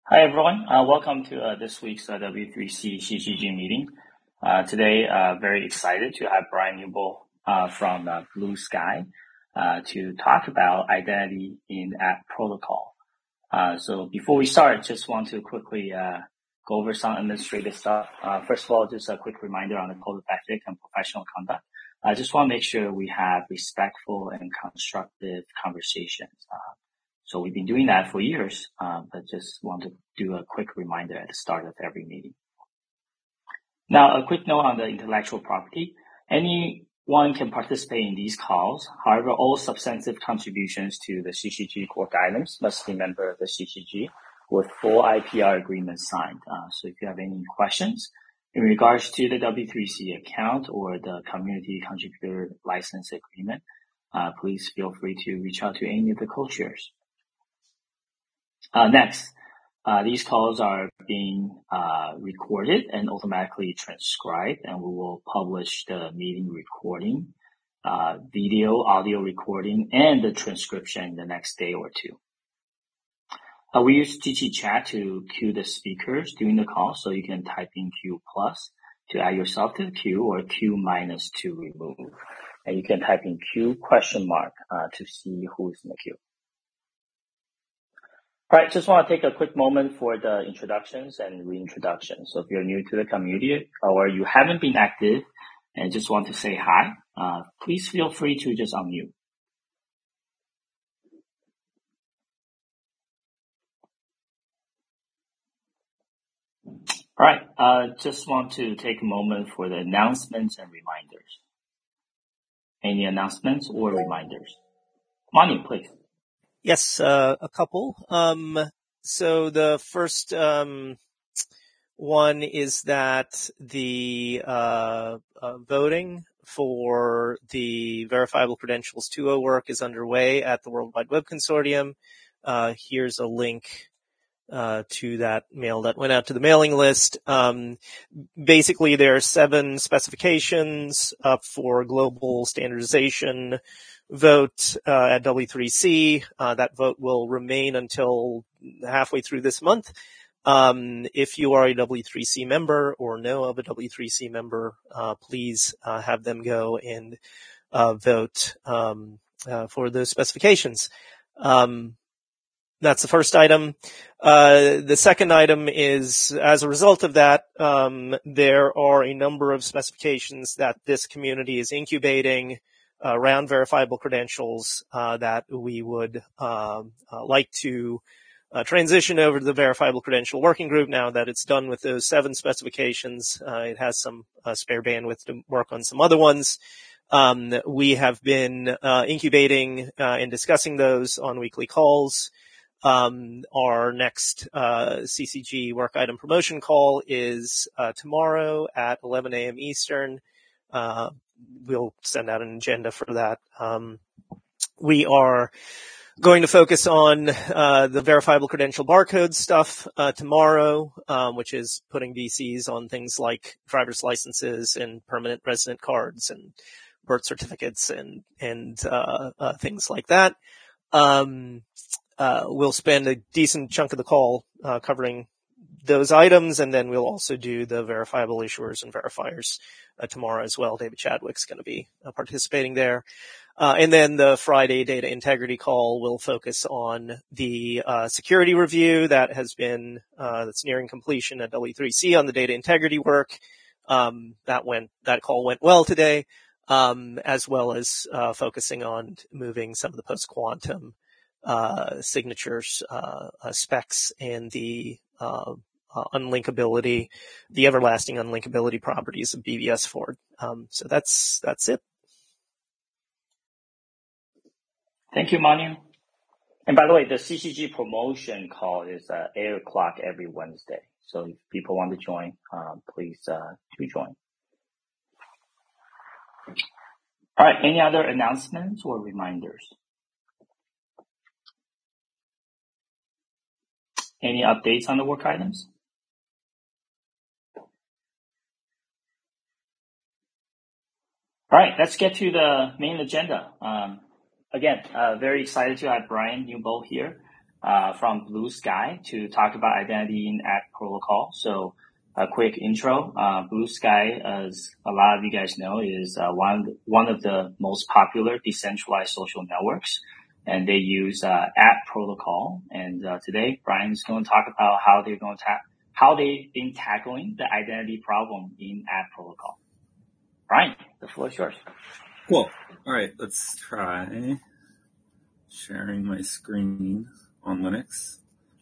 Hi, everyone. Welcome to this week's W3C CCG meeting. Today, very excited to have Brian Newbold from Blue Sky to talk about identity in app protocol. So before we start, just want to quickly go over some administrative stuff. First of all, just a quick reminder on the code of ethics and professional conduct. I just want to make sure we have respectful and constructive conversations. So we've been doing that for years, but just want to do a quick reminder at the start of every meeting. Now, a quick note on the intellectual property. Anyone can participate in these calls. However, all substantive contributions to the CCG core guidance must be a member of the CCG with full IPR agreement signed. So if you have any questions in regards to the W3C account or the community contributor license agreement, please feel free to reach out to any of the co-chairs. Next, these calls are being recorded and automatically transcribed, and we will publish the meeting recording, video, audio recording, and the transcription in the next day or two. We use GG Chat to queue the speakers during the call, so you can type in Q+ to add yourself to the queue or Q- to remove. And you can type in Q ? To see who's in the queue. All right, just want to take a quick moment for the introductions and reintroductions. So if you're new to the community or you haven't been active and just want to say hi, please feel free to just unmute. All right, just want to take a moment for the announcements and reminders. Any announcements or reminders? Manu, please. Yes, a couple. So the first one is that the voting for the Verifiable Credentials 2.0 work is underway at the World Wide Web Consortium. Here's a link to that mail that went out to the mailing list. Basically, there are 7 specifications up for global standardization vote at W3C. That vote will remain until halfway through this month. If you are a W3C member or know of a W3C member, please have them go and vote for those specifications. That's the first item. The second item is, as a result of that, there are a number of specifications that this community is incubating around verifiable credentials that we would like to transition over to the Verifiable Credential Working Group now that it's done with those 7 specifications. It has some spare bandwidth to work on some other ones. We have been incubating and discussing those on weekly calls. Our next CCG work item promotion call is tomorrow at 11 a.m. Eastern. We'll send out an agenda for that. We are going to focus on the verifiable credential barcode stuff tomorrow, which is putting VCs on things like driver's licenses and permanent resident cards and birth certificates and things like that. We'll spend a decent chunk of the call covering those items, and then we'll also do the verifiable issuers and verifiers tomorrow as well. David Chadwick's going to be participating there. And then the Friday data integrity call will focus on the security review that has been that's nearing completion at W3C on the data integrity work. That call went well today, as well as focusing on moving some of the post-quantum signatures specs and the unlinkability, the everlasting unlinkability properties of BBS forward. So that's it. Thank you, Manu. And by the way, the CCG promotion call is 8 o'clock every Wednesday. So if people want to join, please do join. All right, any other announcements or reminders? Any updates on the work items? All right, let's get to the main agenda. Again, very excited to have Brian Newbold here. from Blue Sky to talk about identity in App Protocol. So a quick intro. Blue Sky, as a lot of you guys know, is one of the most popular decentralized social networks, and they use App Protocol. And today, Brian's going to talk about how they've been tackling the identity problem in App Protocol. Brian, the floor is yours. Cool. All right, let's try sharing my screen on Linux.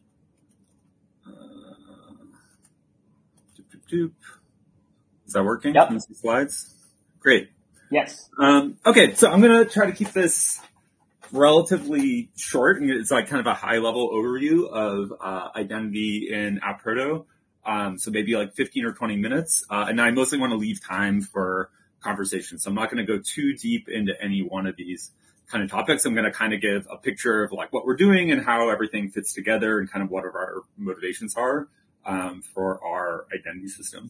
Is that working? Yep. Can you see slides? Great. Yes. Okay, so I'm going to try to keep this relatively short. It's like kind of a high level overview of identity in App Proto. So maybe like 15 or 20 minutes. And I mostly want to leave time for conversation. So I'm not going to go too deep into any one of these kind of topics. I'm going to kind of give a picture of like what we're doing and how everything fits together and kind of what our motivations are for our identity system.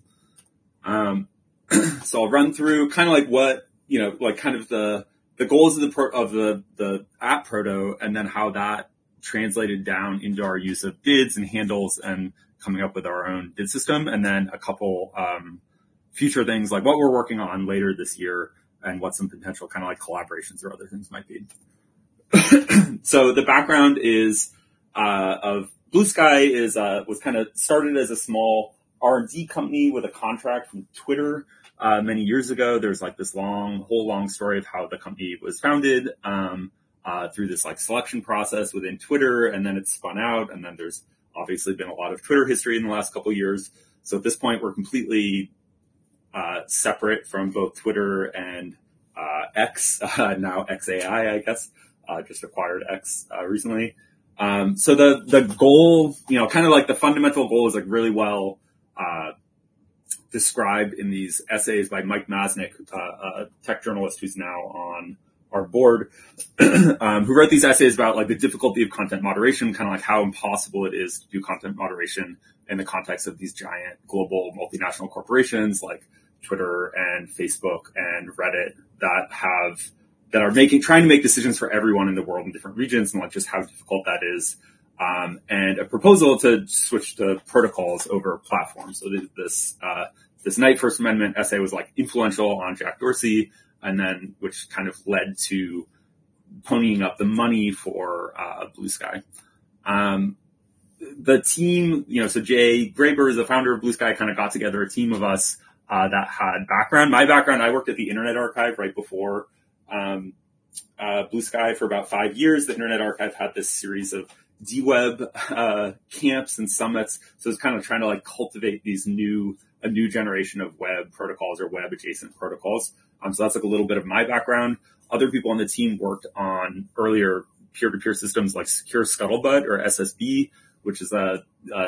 So I'll run through kind of like what, like kind of the goals of the App Proto, and then how that translated down into our use of DIDs and handles and coming up with our own DID system, and then a couple future things like what we're working on later this year and what some potential kind of like collaborations or other things might be. So the background is of Blue Sky was kind of started as a small R&D company with a contract from Twitter many years ago. There's like this whole long story of how the company was founded through this like selection process within Twitter, and then it spun out, and then there's obviously been a lot of Twitter history in the last couple of years. So at this point, we're completely separate from both Twitter and X, now XAI, I guess, just acquired X recently. So the goal, kind of like the fundamental goal is like really well described in these essays by Mike Masnick, a tech journalist who's now on our board, who wrote these essays about like the difficulty of content moderation, kind of like how impossible it is to do content moderation in the context of these giant global multinational corporations like Twitter and Facebook and Reddit that are trying to make decisions for everyone in the world in different regions, and like just how difficult that is. And a proposal to switch to protocols over platforms. So this Knight First Amendment essay was like influential on Jack Dorsey, and then which kind of led to ponying up the money for Blue Sky. The team, so Jay Graber, the founder of Blue Sky, kind of got together a team of us that had background. My background, I worked at the Internet Archive right before Blue Sky for about 5 years. The Internet Archive had this series of DWeb camps and summits, so it's kind of trying to like cultivate a new generation of web protocols or web adjacent protocols. So that's like a little bit of my background. Other people on the team worked on earlier peer-to-peer systems like Secure Scuttlebutt or SSB, which is a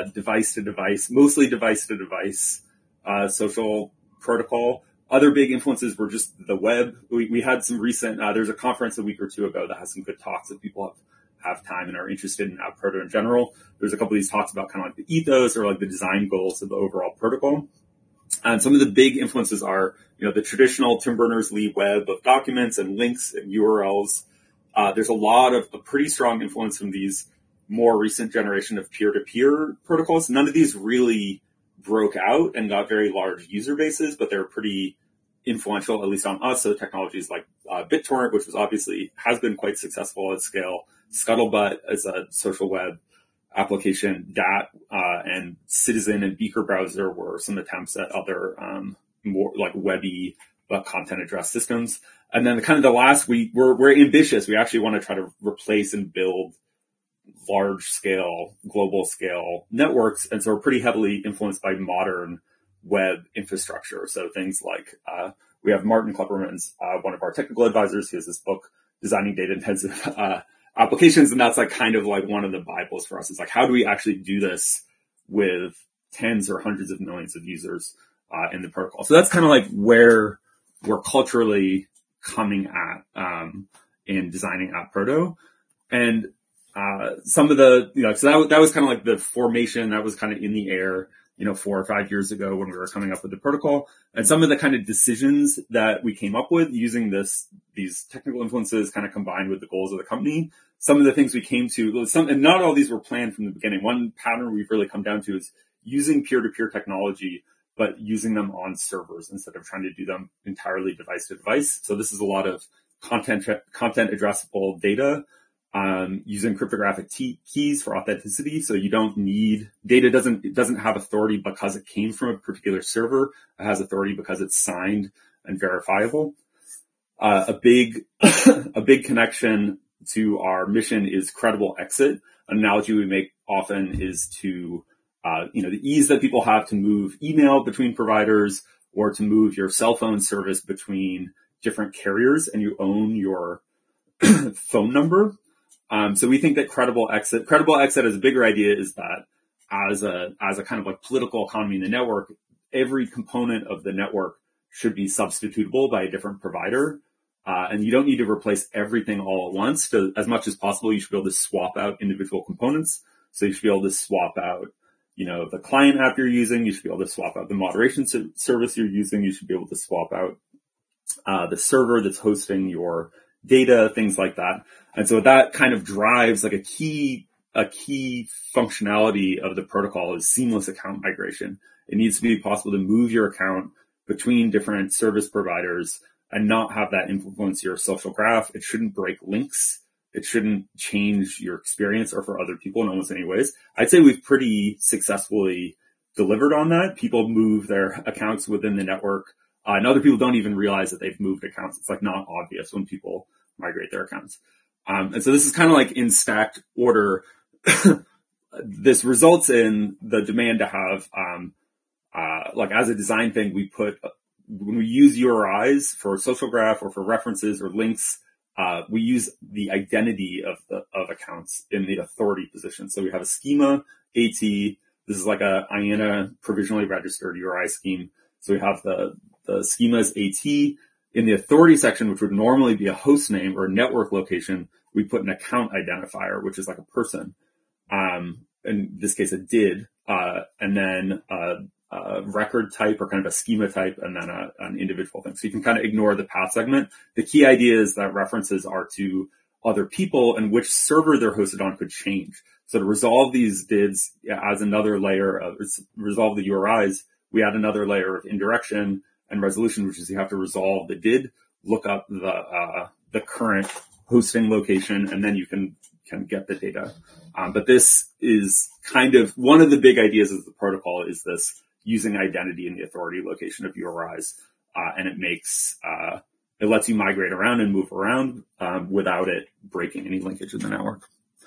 mostly device-to-device social protocol. Other big influences were just the web. We had some recent, there's a conference a week or two ago that has some good talks if people have time and are interested in App Proto in general. There's a couple of these talks about kind of like the ethos or like the design goals of the overall protocol. And some of the big influences are, the traditional Tim Berners-Lee web of documents and links and URLs. There's a pretty strong influence from these more recent generation of peer-to-peer protocols. None of these really broke out and got very large user bases, but they're pretty influential, at least on us. So technologies like BitTorrent, which has been quite successful at scale. Scuttlebutt is a social web application. DAT and Citizen and Beaker Browser were some attempts at other more like webby but content address systems. And then kind of the last, we're ambitious. We actually want to try to replace and build large scale, global scale networks. And so we're pretty heavily influenced by modern web infrastructure. So things like, we have Martin Klepperman's, one of our technical advisors. He has this book, Designing Data Intensive, applications. And that's like kind of like one of the Bibles for us. It's like, how do we actually do this with tens or hundreds of millions of users, in the protocol? So that's kind of like where we're culturally coming at, in designing App Proto. And, some of the, so that was kind of like the formation that was kind of in the air, 4 or 5 years ago when we were coming up with the protocol, and some of the kind of decisions that we came up with using these technical influences kind of combined with the goals of the company. Some of the things we came to, and not all these were planned from the beginning. One pattern we've really come down to is using peer-to-peer technology, but using them on servers instead of trying to do them entirely device to device. So this is a lot of content addressable data, using cryptographic keys for authenticity. So you don't need data doesn't have authority because it came from a particular server. It has authority because it's signed and verifiable. A big connection to our mission is credible exit. An analogy we make often is to, the ease that people have to move email between providers or to move your cell phone service between different carriers, and you own your phone number. So we think that credible exit as a bigger idea is that as a kind of like political economy in the network, every component of the network should be substitutable by a different provider. And you don't need to replace everything all at once. So as much as possible, you should be able to swap out individual components. So you should be able to swap out, the client app you're using. You should be able to swap out the moderation service you're using. You should be able to swap out the server that's hosting your data, things like that. And so that kind of drives like a key functionality of the protocol is seamless account migration. It needs to be possible to move your account between different service providers and not have that influence your social graph. It shouldn't break links. It shouldn't change your experience or for other people in almost any ways. I'd say we've pretty successfully delivered on that. People move their accounts within the network. And other people don't even realize that they've moved accounts. It's like not obvious when people migrate their accounts. And so this is kind of like in stacked order. This results in the demand to have, like as a design thing, when we use URIs for social graph or for references or links, we use the identity of accounts in the authority position. So we have a schema AT. This is like a IANA provisionally registered URI scheme. So we have the schema's AT. In the authority section, which would normally be a host name or a network location, we put an account identifier, which is like a person. In this case, a DID, and then a record type or kind of a schema type, and then an individual thing. So you can kind of ignore the path segment. The key idea is that references are to other people, and which server they're hosted on could change. So to resolve these DIDs as another layer of resolve the URIs, we add another layer of indirection and resolution, which is you have to resolve the DID, look up the current hosting location, and then you can get the data. But this is kind of one of the big ideas of the protocol is this using identity in the authority location of URIs. And it lets you migrate around and move around, without it breaking any linkage in the network.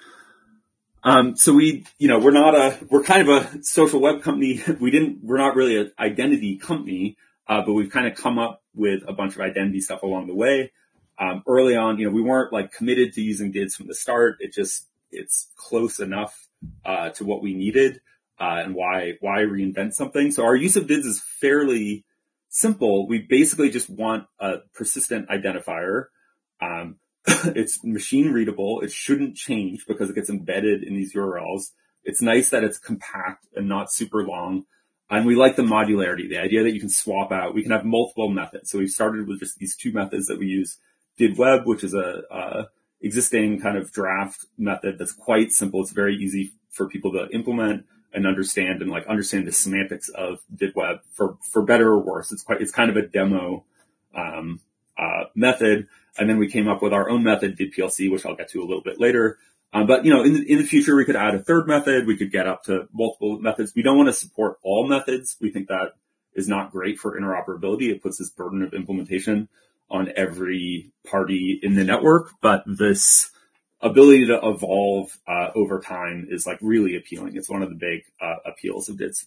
So we're kind of a social web company. We're not really an identity company, but we've kind of come up with a bunch of identity stuff along the way. Early on, we weren't like committed to using DIDs from the start. It's close enough, to what we needed, and why reinvent something. So our use of DIDs is fairly simple. We basically just want a persistent identifier. It's machine readable. It shouldn't change because it gets embedded in these URLs. It's nice that it's compact and not super long. And we like the modularity, the idea that you can swap out. We can have multiple methods. So we started with just these two methods that we use. DID web, which is a existing kind of draft method that's quite simple. It's very easy for people to implement and understand the semantics of DID web for better or worse. It's kind of a demo method. And then we came up with our own method, DID PLC, which I'll get to a little bit later. But in the future, we could add a third method. We could get up to multiple methods. We don't want to support all methods. We think that is not great for interoperability. It puts this burden of implementation on every party in the network. But this ability to evolve over time is like really appealing. It's one of the big appeals of DIDs.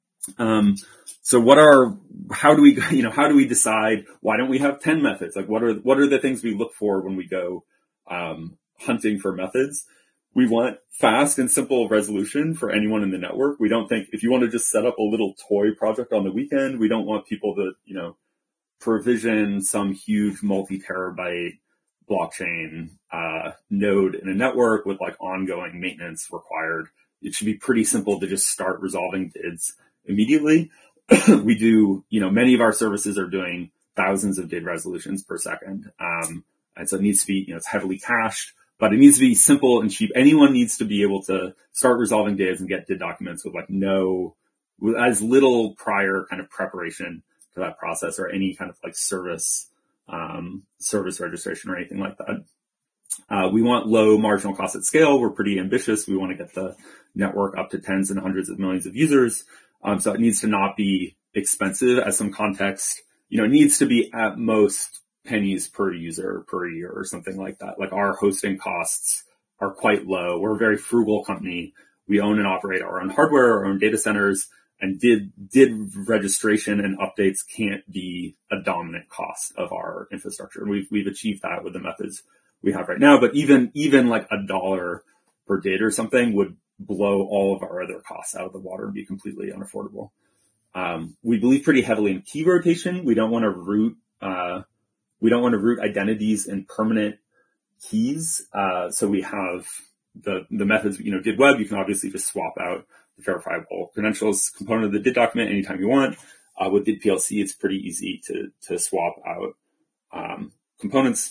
So how do we decide why don't we have 10 methods? Like what are the things we look for when we go hunting for methods? We want fast and simple resolution for anyone in the network. We don't think if you want to just set up a little toy project on the weekend, we don't want people to, provision some huge multi-terabyte blockchain node in a network with like ongoing maintenance required. It should be pretty simple to just start resolving DIDs immediately. We do, many of our services are doing thousands of DID resolutions per second. And so it needs to be, it's heavily cached, but it needs to be simple and cheap. Anyone needs to be able to start resolving DIDs and get DID documents with with as little prior kind of preparation to that process or any kind of like service registration or anything like that. We want low marginal cost at scale. We're pretty ambitious. We want to get the network up to tens and hundreds of millions of users. So it needs to not be expensive. As some context, it needs to be at most pennies per user per year or something like that. Like our hosting costs are quite low. We're a very frugal company. We own and operate our own hardware, our own data centers, and DID registration and updates can't be a dominant cost of our infrastructure. And we've achieved that with the methods we have right now. But even like $1 per DID or something would blow all of our other costs out of the water and be completely unaffordable. We believe pretty heavily in key rotation. We don't want to root identities in permanent keys. So we have the methods, DID web. You can obviously just swap out the verifiable credentials component of the DID document anytime you want. With DID PLC, it's pretty easy to swap out, components.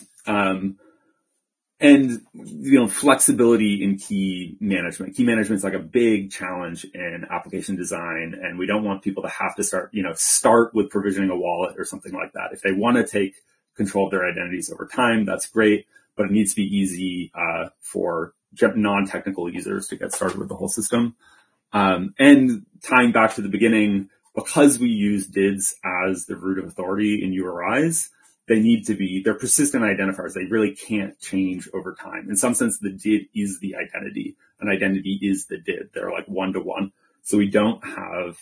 And, flexibility in key management. Key management is like a big challenge in application design. And we don't want people to have to start with provisioning a wallet or something like that. If they want to take control of their identities over time, that's great, but it needs to be easy, for non-technical users to get started with the whole system. And tying back to the beginning, because we use DIDs as the root of authority in URIs, they're persistent identifiers. They really can't change over time. In some sense, the DID is the identity. An identity is the DID. They're like one-to-one. So we don't have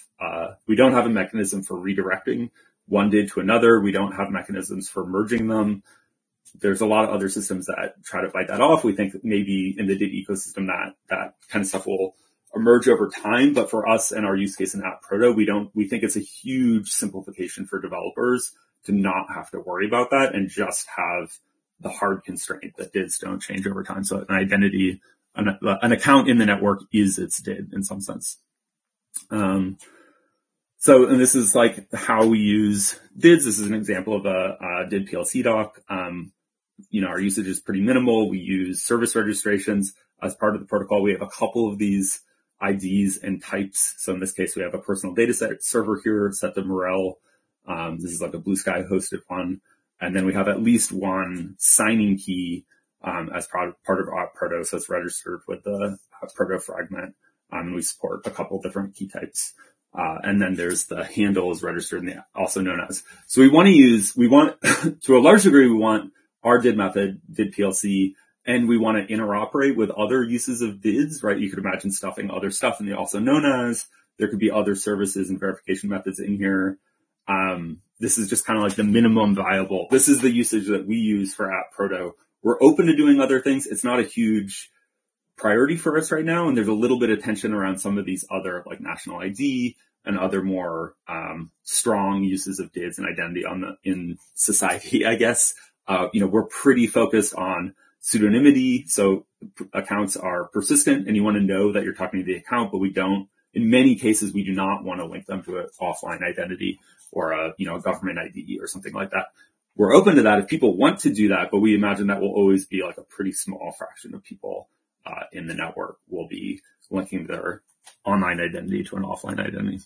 a mechanism for redirecting one DID to another. We don't have mechanisms for merging them. There's a lot of other systems that try to fight that off. We think that maybe in the DID ecosystem that kind of stuff will emerge over time. But for us and our use case in AppProto, we think it's a huge simplification for developers to not have to worry about that and just have the hard constraint that DIDs don't change over time. So an identity, an account in the network is its DID in some sense. And this is like how we use DIDs. This is an example of a DID PLC doc. Our usage is pretty minimal. We use service registrations as part of the protocol. We have a couple of these IDs and types. So in this case, we have a personal data set server here set to Morel. This is like a Blue Sky hosted one. And then we have at least one signing key, as part of AppProto. So it's registered with the AppProto fragment. And we support a couple different key types. And then there's the handles registered in also known as. So we want to a large degree, we want our DID method, DID PLC, and we want to interoperate with other uses of DIDs, right? You could imagine stuffing other stuff in the also known as. There could be other services and verification methods in here. This is just kind of like the minimum viable. This is the usage that we use for AppProto. We're open to doing other things. It's not a huge priority for us right now. And there's a little bit of tension around some of these other like national ID and other more, strong uses of DIDs and identity in society, I guess. We're pretty focused on pseudonymity. So accounts are persistent and you want to know that you're talking to the account, but in many cases, we do not want to link them to an offline identity or a government ID or something like that. We're open to that if people want to do that, but we imagine that will always be like a pretty small fraction of people, in the network will be linking their online identity to an offline identity.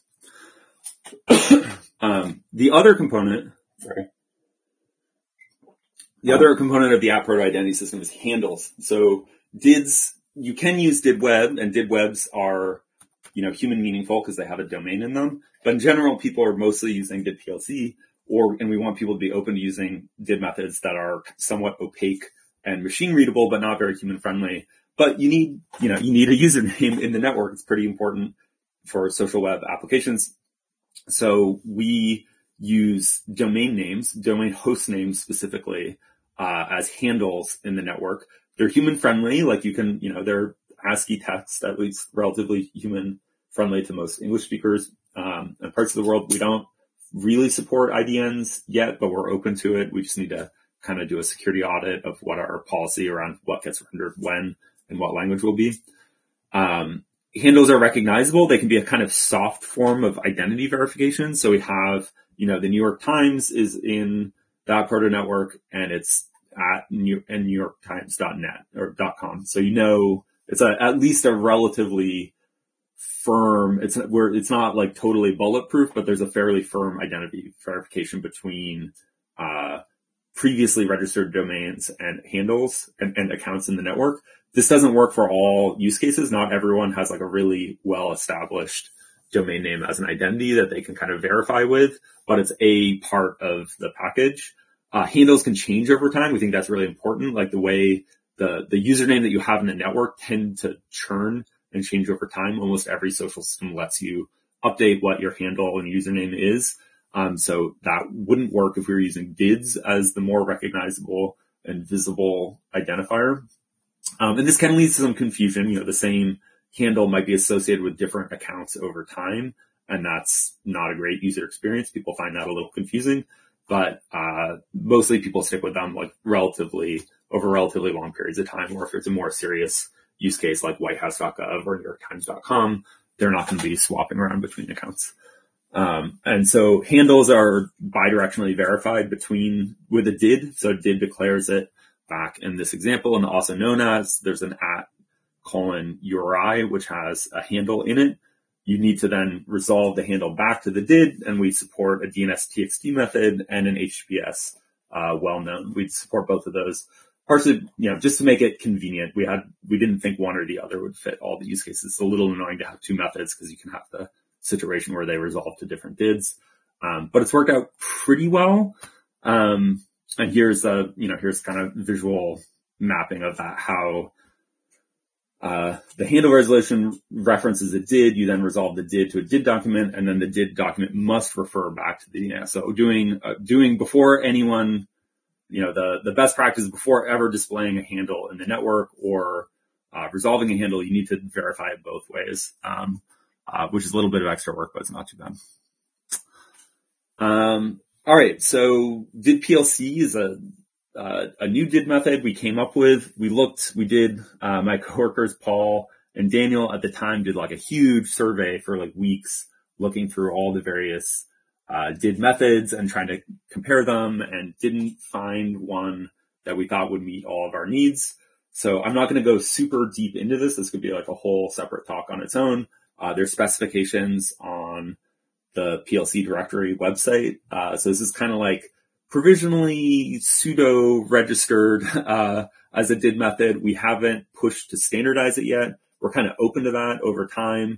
The other component of the AppProto identity system is handles. So DIDs, you can use DID web, and DID webs are, human meaningful because they have a domain in them. But in general, people are mostly using DID PLC, and we want people to be open to using DID methods that are somewhat opaque and machine readable, but not very human friendly. But you need a username in the network. It's pretty important for social web applications. So we use domain host names specifically, as handles in the network. They're human friendly, like you can, they're ASCII text, at least relatively human friendly to most English speakers. In parts of the world, we don't really support IDNs yet, but we're open to it. We just need to kind of do a security audit of what our policy around what gets rendered when and what language will be. Handles are recognizable. They can be a kind of soft form of identity verification. So we have, the New York Times is in that proto network, and it's at NewYorkTimes.net or .com. So you know it's at least a relatively firm. It's not like totally bulletproof, but there's a fairly firm identity verification between previously registered domains and handles and accounts in the network. This doesn't work for all use cases. Not everyone has like a really well established domain name as an identity that they can kind of verify with, but it's a part of the package. Handles can change over time. We think that's really important. Like the way the username that you have in the network tend to churn and change over time. Almost every social system lets you update what your handle and username is. So that wouldn't work if we were using DIDs as the more recognizable and visible identifier. And this can lead to some confusion. The same handle might be associated with different accounts over time, and that's not a great user experience. People find that a little confusing, but mostly people stick with them like over relatively long periods of time, or if it's a more serious use case like whitehouse.gov or NewYorkTimes.com, they're not going to be swapping around between accounts. And so handles are bidirectionally verified with a DID. So DID declares it back in this example, and also known as there's an @URI, which has a handle in it. You need to then resolve the handle back to the DID, and we support a DNS-TXT method and an HTTPS, well-known. We support both of those. Partially, just to make it convenient, we didn't think one or the other would fit all the use cases. It's a little annoying to have two methods because you can have the situation where they resolve to different DIDs. But it's worked out pretty well. And here's kind of visual mapping of that, how the handle resolution references a DID. You then resolve the DID to a DID document, and then the DID document must refer back to the DNS. So doing before anyone, the best practice before ever displaying a handle in the network or resolving a handle, you need to verify it both ways, which is a little bit of extra work, but it's not too bad. All right. So DID PLC is a new DID method we came up with. My coworkers, Paul and Daniel at the time did like a huge survey for like weeks looking through all the various DID methods and trying to compare them, and didn't find one that we thought would meet all of our needs. So I'm not going to go super deep into this. This could be like a whole separate talk on its own. There's specifications on the PLC directory website. So this is kind of like provisionally pseudo registered, as a DID method. We haven't pushed to standardize it yet. We're kind of open to that over time.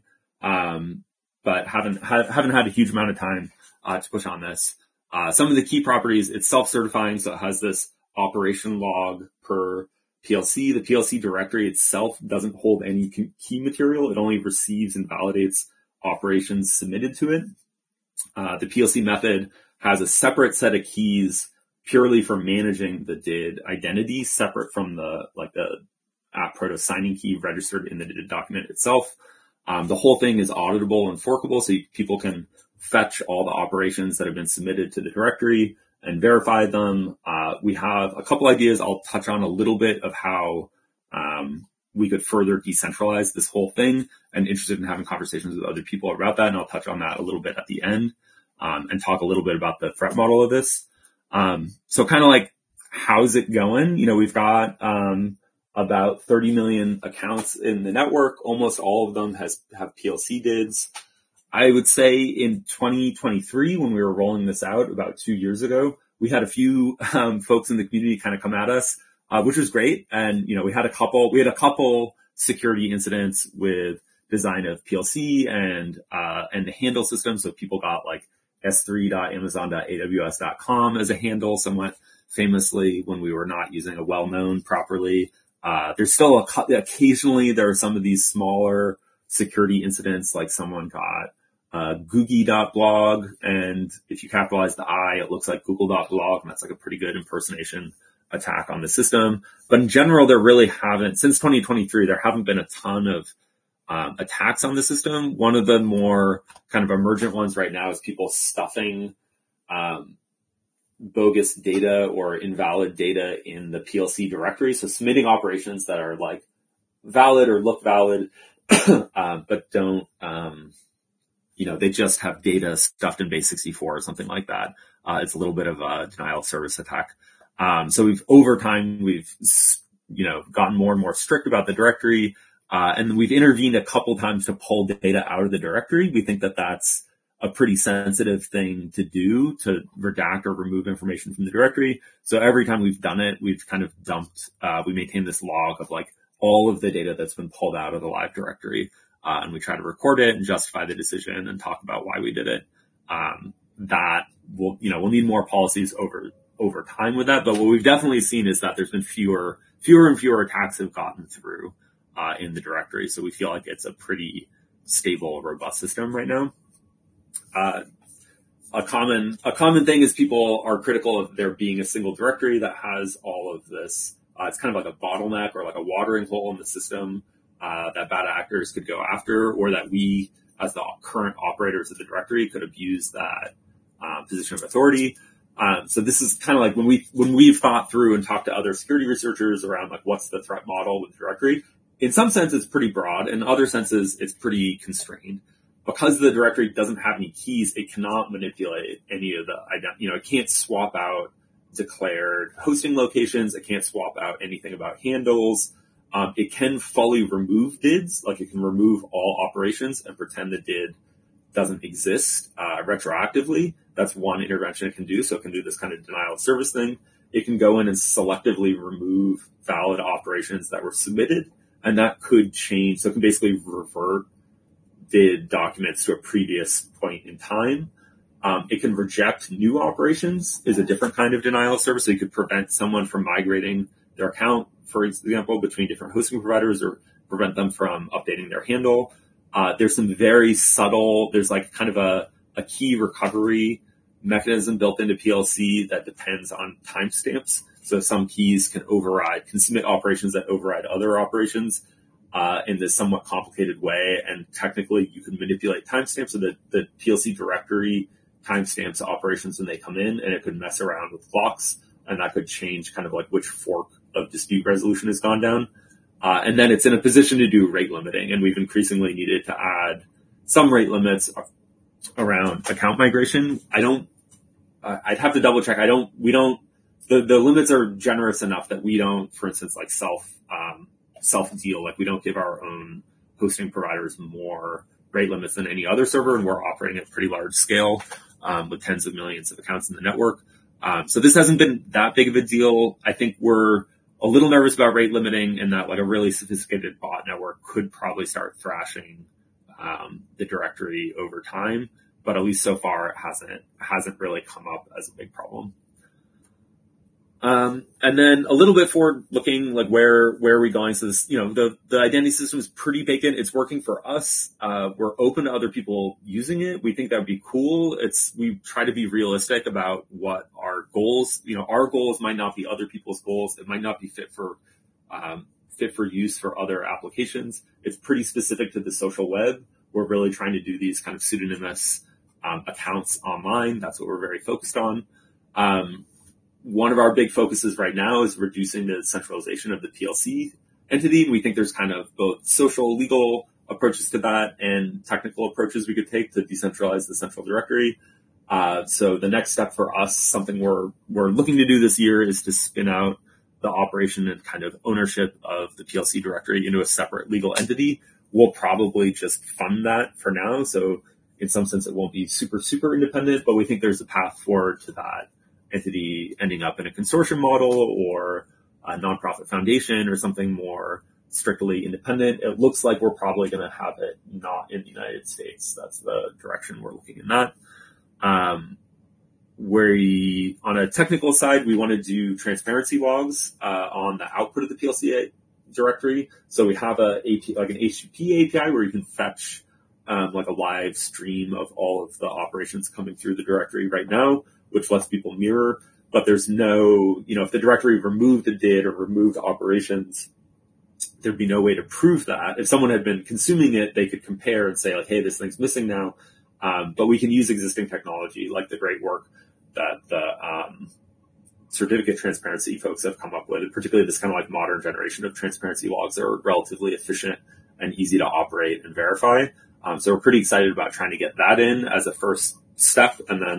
But haven't had a huge amount of time, to push on this. Some of the key properties, it's self-certifying. So it has this operation log per PLC. The PLC directory itself doesn't hold any key material. It only receives and validates operations submitted to it. The PLC method has a separate set of keys purely for managing the DID identity, separate from the app proto signing key registered in the DID document itself. The whole thing is auditable and forkable, so people can fetch all the operations that have been submitted to the directory and verify them. We have a couple ideas. I'll touch on a little bit of how we could further decentralize this whole thing, and interested in having conversations with other people about that. And I'll touch on that a little bit at the end, and talk a little bit about the threat model of this. So kind of like, how's it going? We've got about 30 million accounts in the network. Almost all of them have PLC DIDs. I would say in 2023, when we were rolling this out about 2 years ago, we had a few folks in the community kind of come at us, which was great. And we had a couple security incidents with design of PLC and the handle system. So people got like s3.amazon.aws.com as a handle, somewhat famously, when we were not using a well-known properly. There's still occasionally there are some of these smaller security incidents, like someone got googie.blog, and if you capitalize the I, it looks like google.blog, and that's like a pretty good impersonation attack on the system. But in general, since 2023, there haven't been a ton of attacks on the system. One of the more kind of emergent ones right now is people stuffing bogus data or invalid data in the PLC directory. So submitting operations that are like valid or look valid, but don't, they just have data stuffed in base64 or something like that. It's a little bit of a denial of service attack. So over time, we've gotten more and more strict about the directory. And we've intervened a couple times to pull data out of the directory. We think that that's a pretty sensitive thing to do, to redact or remove information from the directory. So every time we've done it, we've kind of dumped, we maintain this log of like all of the data that's been pulled out of the live directory. And we try to record it and justify the decision and talk about why we did it. That we'll need more policies over time with that. But what we've definitely seen is that there's been fewer and fewer attacks have gotten through, in the directory. So we feel like it's a pretty stable, robust system right now. A common thing is people are critical of there being a single directory that has all of this. It's kind of like a bottleneck or like a watering hole in the system, that bad actors could go after, or that we, as the current operators of the directory, could abuse that, position of authority. So this is kind of like when we've thought through and talked to other security researchers around like what's the threat model with the directory. In some sense, it's pretty broad. In other senses, it's pretty constrained. Because the directory doesn't have any keys, it cannot manipulate any of the, it can't swap out declared hosting locations. It can't swap out anything about handles. It can fully remove DIDs, like it can remove all operations and pretend the DID doesn't exist, retroactively. That's one intervention it can do. So it can do this kind of denial of service thing. It can go in and selectively remove valid operations that were submitted, and that could change. So it can basically revert DID documents to a previous point in time. It can reject new operations, is a different kind of denial of service. So you could prevent someone from migrating their account, for example, between different hosting providers, or prevent them from updating their handle. There's some very subtle, there's like kind of a key recovery mechanism built into PLC that depends on timestamps. So some keys can submit operations that override other operations, in this somewhat complicated way. And technically you can manipulate timestamps, so that the PLC directory timestamps operations when they come in, and it could mess around with blocks, and that could change kind of like which fork of dispute resolution has gone down. And then it's in a position to do rate limiting, and we've increasingly needed to add some rate limits around account migration. I'd have to double check. The limits are generous enough that we don't, for instance, like self-deal, like we don't give our own hosting providers more rate limits than any other server, and we're operating at pretty large scale, with tens of millions of accounts in the network. So this hasn't been that big of a deal. I think we're a little nervous about rate limiting, and that like a really sophisticated bot network could probably start thrashing, the directory over time. But at least so far it hasn't really come up as a big problem. And then a little bit forward looking, like where are we going? So this, the identity system is pretty baked in. It's working for us. We're open to other people using it. We think that would be cool. We try to be realistic about what our goals, our goals might not be other people's goals. It might not be fit for use for other applications. It's pretty specific to the social web. We're really trying to do these kind of pseudonymous, accounts online. That's what we're very focused on. One of our big focuses right now is reducing the centralization of the PLC entity. We think there's kind of both social, legal approaches to that and technical approaches we could take to decentralize the central directory. So the next step for us, something we're looking to do this year, is to spin out the operation and kind of ownership of the PLC directory into a separate legal entity. We'll probably just fund that for now. So in some sense, it won't be super, super independent, but we think there's a path forward to that entity ending up in a consortium model or a nonprofit foundation or something more strictly independent. It looks like we're probably going to have it not in the United States. That's the direction we're looking in that. On a technical side, we want to do transparency logs on the output of the PLC directory. So we have an HTTP API where you can fetch like a live stream of all of the operations coming through the directory right now, which lets people mirror. But there's no, if the directory removed a DID or removed operations, there'd be no way to prove that. If someone had been consuming it, they could compare and say like, hey, this thing's missing now. But we can use existing technology like the great work that the certificate transparency folks have come up with, and particularly this kind of like modern generation of transparency logs that are relatively efficient and easy to operate and verify. So we're pretty excited about trying to get that in as a first step, and then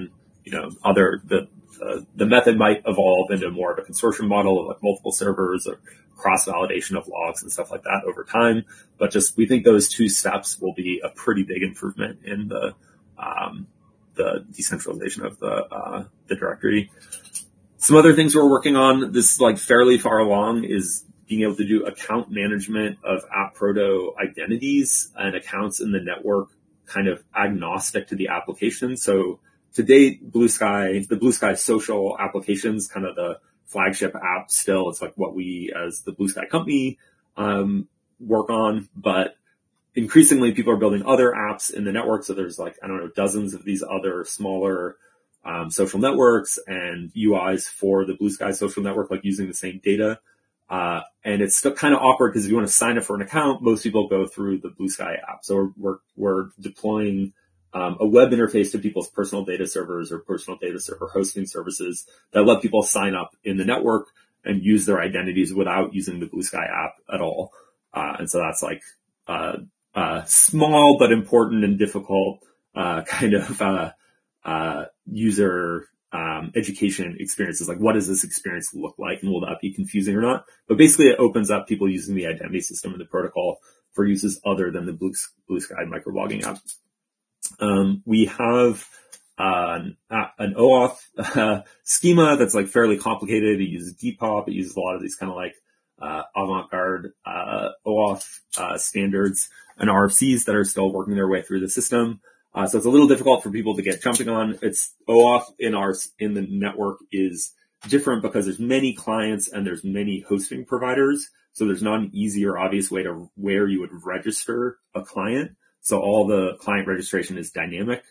the method might evolve into more of a consortium model of like multiple servers or cross-validation of logs and stuff like that over time. But just, we think those two steps will be a pretty big improvement in the decentralization of the directory. Some other things we're working on, this is like fairly far along, is being able to do account management of AppProto identities and accounts in the network kind of agnostic to the application. So to date, the Blue Sky social applications, kind of the flagship app still, it's like what we as the Blue Sky company work on, but increasingly people are building other apps in the network. So there's like, I don't know, dozens of these other smaller social networks and UIs for the Blue Sky social network, like using the same data. And it's still kind of awkward because if you want to sign up for an account, most people go through the Blue Sky app. So we're deploying a web interface to people's personal data servers or personal data server hosting services that let people sign up in the network and use their identities without using the Blue Sky app at all. And so that's like small but important and difficult kind of user education experiences. Like, what does this experience look like, and will that be confusing or not? But basically, it opens up people using the identity system and the protocol for uses other than the Blue Sky microblogging app. We have an OAuth schema that's like fairly complicated. It uses Depop. It uses a lot of these kind of like avant-garde OAuth standards and RFCs that are still working their way through the system. So it's a little difficult for people to get jumping on. It's OAuth in the network is different because there's many clients and there's many hosting providers. So there's not an easy or obvious way to where you would register a client. So all the client registration is dynamic.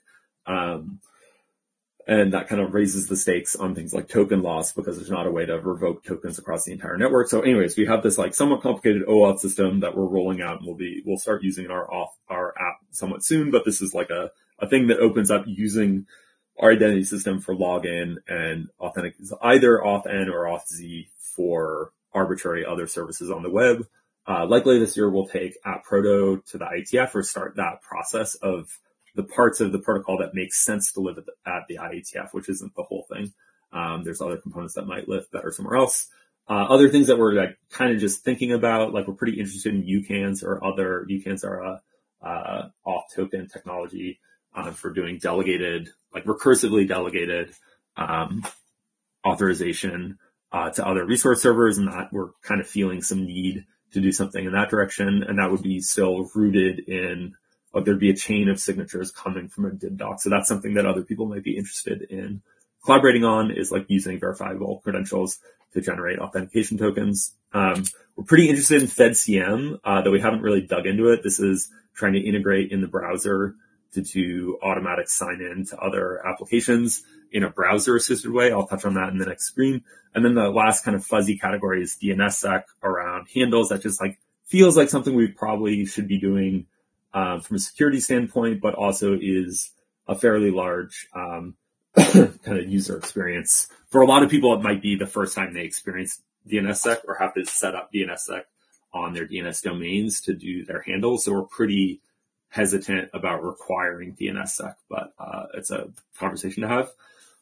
And that kind of raises the stakes on things like token loss because there's not a way to revoke tokens across the entire network. So anyways, we have this like somewhat complicated OAuth system that we're rolling out, and we'll start using our app somewhat soon, but this is like a thing that opens up using our identity system for login and authentic, either authn or authz for arbitrary other services on the web. Likely this year we'll take AppProto to the IETF or start that process of the parts of the protocol that make sense to live at the IETF, which isn't the whole thing. There's other components that might live better somewhere else. Other things that we're like kind of just thinking about, like we're pretty interested in UCANs or other, UCANs are off token technology, for doing delegated, like recursively delegated, authorization, to other resource servers. And that we're kind of feeling some need to do something in that direction. And that would be still rooted in, like there'd be a chain of signatures coming from a DID doc. So that's something that other people might be interested in collaborating on, is like using verifiable credentials to generate authentication tokens. We're pretty interested in FedCM, though we haven't really dug into it. This is trying to integrate in the browser to do automatic sign in to other applications in a browser assisted way. I'll touch on that in the next screen. And then the last kind of fuzzy category is DNSSEC around handles. That just like feels like something we probably should be doing from a security standpoint, but also is a fairly large kind of user experience. For a lot of people, it might be the first time they experience DNSSEC or have to set up DNSSEC on their DNS domains to do their handles. So we're pretty hesitant about requiring DNSSEC, but it's a conversation to have.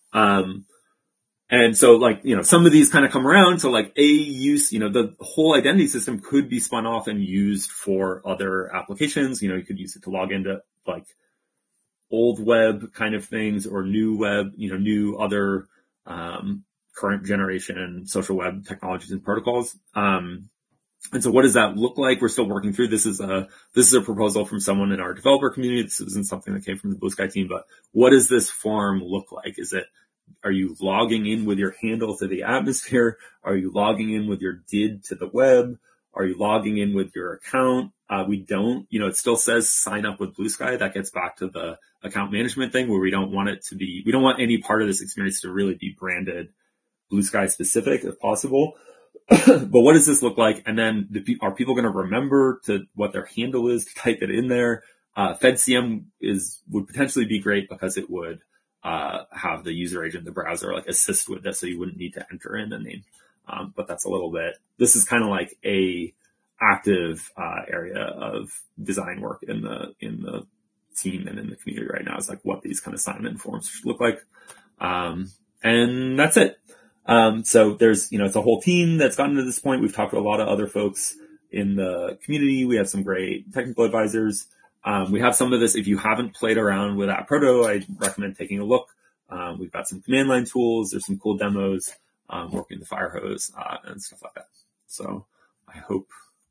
And so like, some of these kind of come around. So like the whole identity system could be spun off and used for other applications. You could use it to log into like old web kind of things or new web, new other, current generation social web technologies and protocols. And so what does that look like? We're still working through. This is a proposal from someone in our developer community. This isn't something that came from the Blue Sky team, but what does this form look like? Are you logging in with your handle to the atmosphere? Are you logging in with your DID to the web? Are you logging in with your account? We don't, it still says sign up with Blue Sky. That gets back to the account management thing where we don't want any part of this experience to really be branded Blue Sky specific if possible. But what does this look like? And then are people going to remember what their handle is to type it in there? FedCM would potentially be great because it would have the user agent, the browser, like assist with this, so you wouldn't need to enter in the name. But that's a little bit. This is kind of like a active area of design work in the team and in the community right now. Is like what these kind of sign-in forms should look like. And that's it. So there's, it's a whole team that's gotten to this point. We've talked to a lot of other folks in the community. We have some great technical advisors. We have some of this. If you haven't played around with App Proto, I recommend taking a look. We've got some command line tools. There's some cool demos, working the Firehose, and stuff like that. So I hope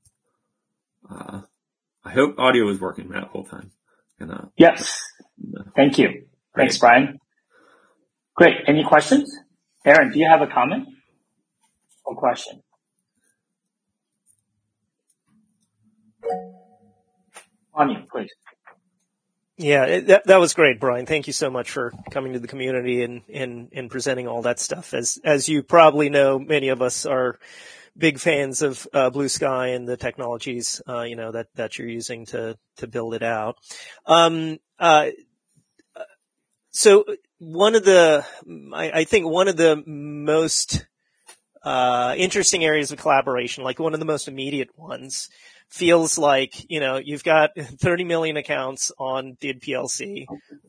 audio is working that whole time. Yes. Thank you. Thanks, Brian. Great. Any questions? Aaron, do you have a comment or question? On you, please. Yeah, that was great, Brian. Thank you so much for coming to the community and presenting all that stuff. As you probably know, many of us are big fans of Blue Sky and the technologies that you're using to build it out. So I think one of the most interesting areas of collaboration, like one of the most immediate ones, feels like, you've got 30 million accounts on DID-PLC.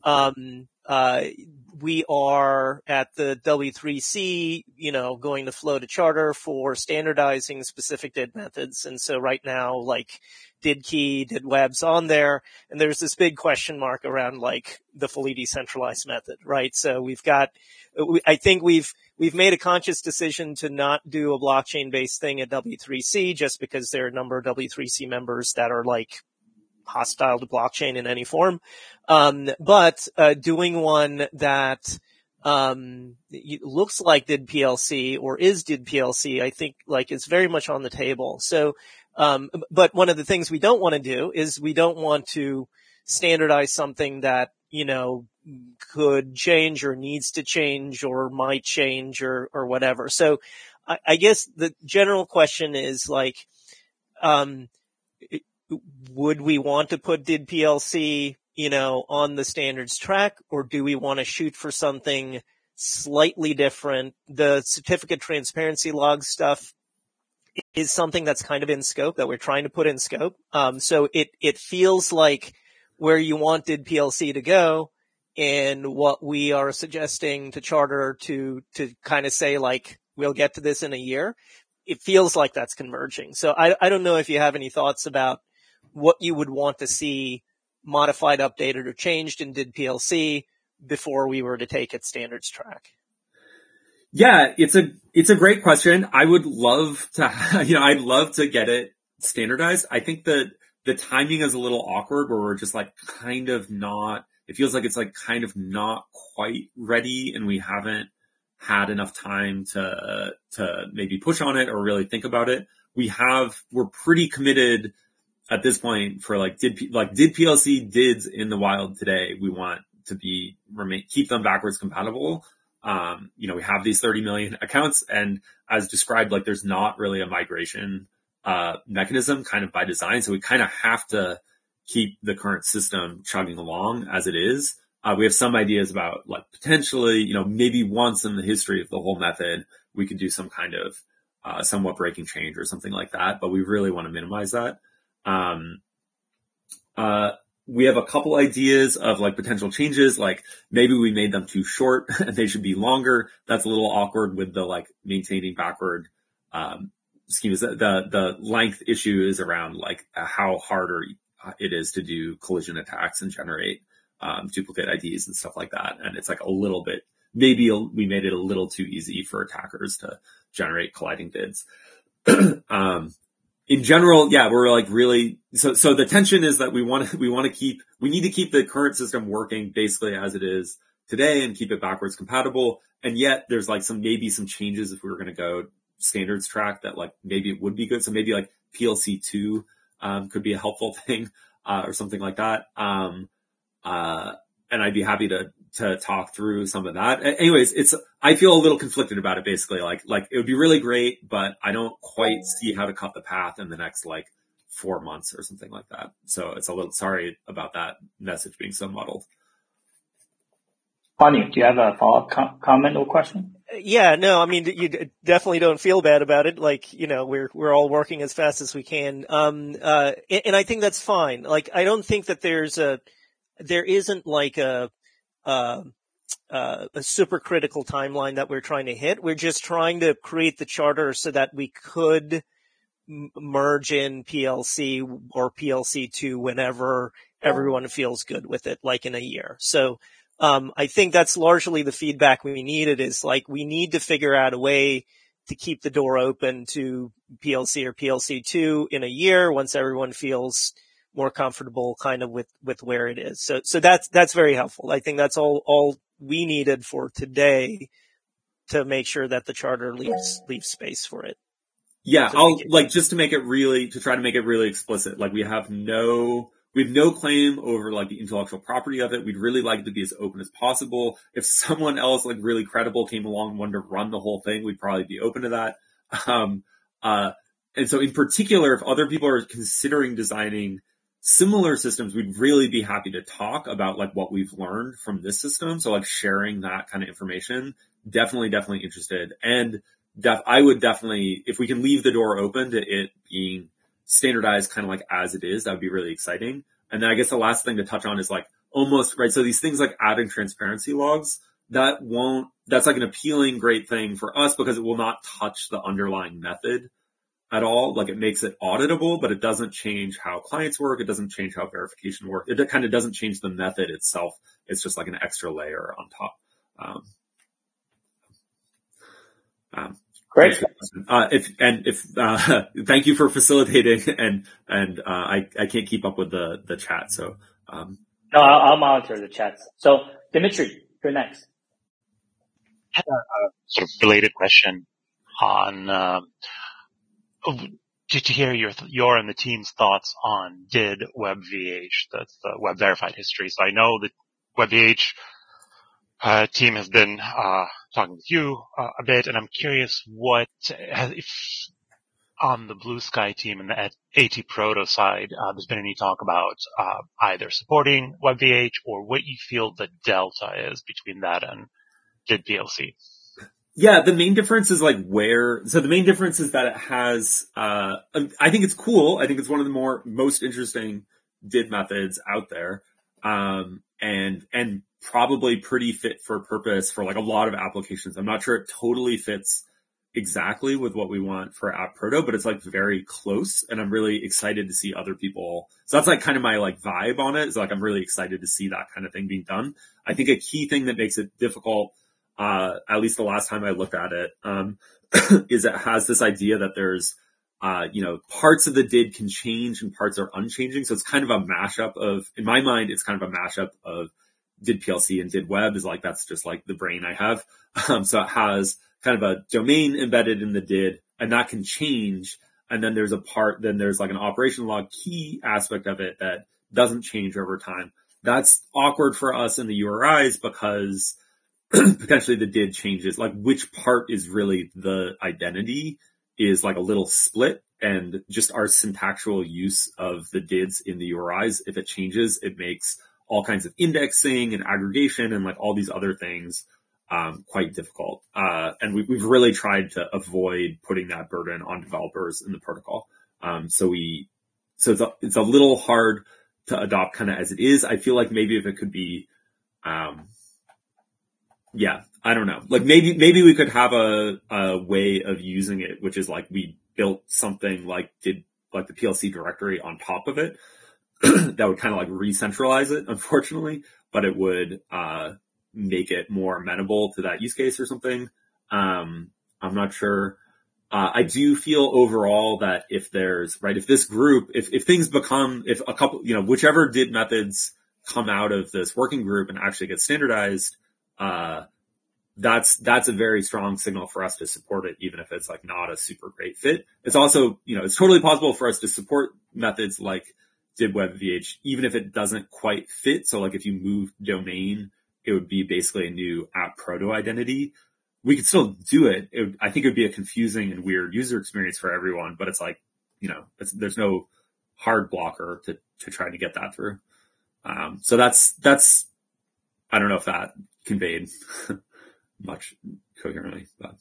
We are at the W3C, going to flow to charter for standardizing specific DID methods. And so right now, like DID-Key, DID-Web's on there, and there's this big question mark around like the fully decentralized method, right? So I think we've made a conscious decision to not do a blockchain-based thing at W3C just because there are a number of W3C members that are like hostile to blockchain in any form. But doing one that looks like DID-PLC or is DID-PLC, I think like is very much on the table. So, but one of the things we don't want to do is we don't want to standardize something that, could change or needs to change or might change or whatever. So I guess the general question is like, would we want to put DID-PLC, on the standards track, or do we want to shoot for something slightly different? The certificate transparency log stuff is something that's kind of in scope that we're trying to put in scope. So it feels like where you want DID-PLC to go and what we are suggesting to charter to kind of say like, we'll get to this in a year. It feels like that's converging. So I don't know if you have any thoughts about what you would want to see modified, updated, or changed in DID-PLC before we were to take it standards track. Yeah, it's a great question. I would love to, I'd love to get it standardized. I think that the timing is a little awkward where we're just like kind of not, it feels like it's like kind of not quite ready and we haven't had enough time to maybe push on it or really think about it. We're pretty committed at this point for like DID-PLC DIDs in the wild today. We want to keep them backwards compatible. We have these 30 million accounts, and as described, like there's not really a migration mechanism kind of by design. So we kind of have to keep the current system chugging along as it is. We have some ideas about like potentially, maybe once in the history of the whole method, we could do some kind of somewhat breaking change or something like that, but we really want to minimize that. We have a couple ideas of like potential changes, like maybe we made them too short and they should be longer. That's a little awkward with the like maintaining backward schemas. The length issue is around like how harder it is to do collision attacks and generate duplicate IDs and stuff like that. And it's like a little bit, maybe we made it a little too easy for attackers to generate colliding DIDs. In general, yeah, we're like really, so the tension is that we need to keep the current system working basically as it is today and keep it backwards compatible. And yet there's like maybe some changes if we were going to go standards track that like maybe it would be good. So maybe like PLC2, could be a helpful thing, or something like that. And I'd be happy to talk through some of that. Anyways, I feel a little conflicted about it basically. Like it would be really great, but I don't quite see how to cut the path in the next like 4 months or something like that. So it's a little, sorry about that message being so muddled. Bonnie, do you have a follow-up comment or question? Yeah, no, I mean, you definitely don't feel bad about it. Like, we're all working as fast as we can. And I think that's fine. Like, I don't think that there isn't like a super critical timeline that we're trying to hit. We're just trying to create the charter so that we could merge in PLC or PLC2 whenever everyone feels good with it, like in a year. So, I think that's largely the feedback we needed, is like, we need to figure out a way to keep the door open to PLC or PLC2 in a year once everyone feels more comfortable kind of with where it is. So that's very helpful. I think that's all we needed for today to make sure that the charter leaves space for it. Yeah, just to try to make it really explicit. Like, we have no claim over like the intellectual property of it. We'd really like it to be as open as possible. If someone else like really credible came along and wanted to run the whole thing, we'd probably be open to that. And so in particular, if other people are considering designing similar systems, we'd really be happy to talk about like what we've learned from this system. So like sharing that kind of information, definitely interested. And I would definitely, if we can leave the door open to it being standardized kind of like as it is, that would be really exciting. And then I guess the last thing to touch on is like almost, right? So these things like adding transparency logs, that's like an appealing great thing for us because it will not touch the underlying method at all. Like, it makes it auditable, but it doesn't change how clients work. It doesn't change how verification works. It kind of doesn't change the method itself. It's just like an extra layer on top. Great. Thank you for facilitating, and I can't keep up with the chat, so. No, I'll monitor the chats. So, Dimitri, you're next. I had a sort of related question on, to hear your and the team's thoughts on DID WebVH, that's the web verified history. So I know that WebVH team has been talking with you a bit, and I'm curious if on the Blue Sky team and the AT Proto side, there's been any talk about either supporting WebVH or what you feel the delta is between that and DID PLC. Yeah, the main difference is like the main difference is that it has, I think it's cool. I think it's one of the most interesting DID methods out there. And probably pretty fit for purpose for like a lot of applications. I'm not sure it totally fits exactly with what we want for App Proto, but it's like very close, and I'm really excited to see other people. So that's like kind of my like vibe on it, is like I'm really excited to see that kind of thing being done. I think a key thing that makes it difficult, at least the last time I looked at it, is it has this idea that there's parts of the DID can change and parts are unchanging. So it's kind of a mashup in my mind, it's kind of a mashup of DID PLC and DID Web, is like, that's just like the brain I have. So it has kind of a domain embedded in the DID, and that can change. And then there's like an operation log key aspect of it that doesn't change over time. That's awkward for us in the URIs because potentially the DID changes, like which part is really the identity is like a little split, and just our syntactual use of the DIDs in the URIs, if it changes, it makes all kinds of indexing and aggregation and like all these other things quite difficult. And we've really tried to avoid putting that burden on developers in the protocol. So it's a little hard to adopt kind of as it is. I feel like maybe if it could be, I don't know. Like maybe we could have a way of using it, which is like we built something like the PLC directory on top of it that would kind of like re-centralize it, unfortunately, but it would, make it more amenable to that use case or something. I'm not sure. I do feel overall that if this group, if things become, if a couple, whichever DID methods come out of this working group and actually get standardized, that's a very strong signal for us to support it, even if it's like not a super great fit. It's also, it's totally possible for us to support methods like DID WebVH, even if it doesn't quite fit. So like if you move domain, it would be basically a new App Proto identity. We could still do it. I think it would be a confusing and weird user experience for everyone, but it's like, there's no hard blocker to try to get that through. So that's, I don't know if that conveyed much coherently, but.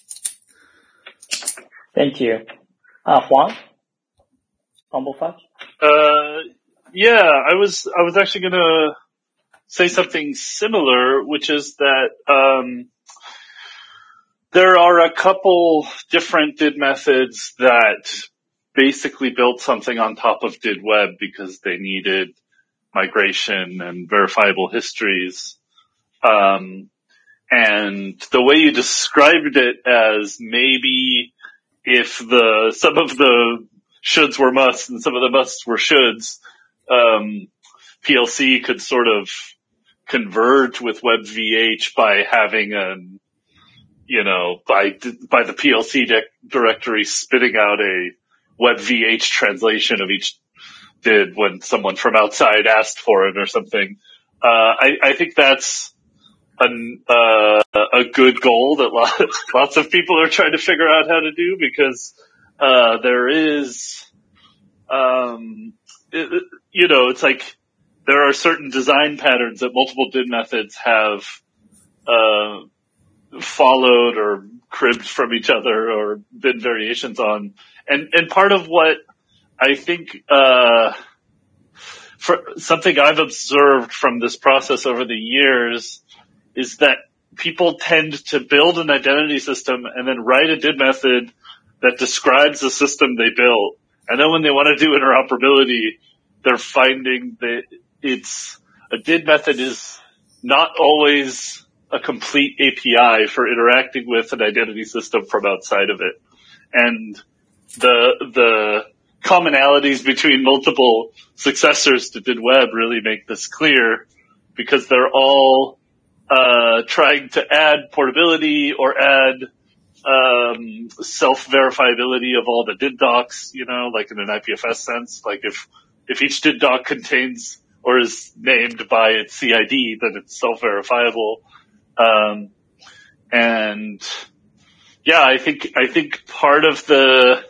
Thank you. Juan? Humble Fudge? Yeah, I was actually gonna say something similar, which is that there are a couple different did methods that basically built something on top of did web because they needed migration and verifiable histories. And the way you described it as maybe if some of the shoulds were musts and some of the musts were shoulds, PLC could sort of converge with WebVH by having by the PLC directory spitting out a WebVH translation of each did when someone from outside asked for it or something. I think that's a good goal that lots of people are trying to figure out how to do, because there is, it's like there are certain design patterns that multiple did methods have followed or cribbed from each other or been variations on. And part of what I think, for something I've observed from this process over the years is that people tend to build an identity system and then write a did method that describes the system they built. And then when they want to do interoperability, they're finding that a did method is not always a complete API for interacting with an identity system from outside of it. And the commonalities between multiple successors to did web really make this clear, because they're all trying to add portability or add self-verifiability of all the did docs, like in an IPFS sense. Like if each did doc contains or is named by its CID, then it's self-verifiable. And yeah, I think part of the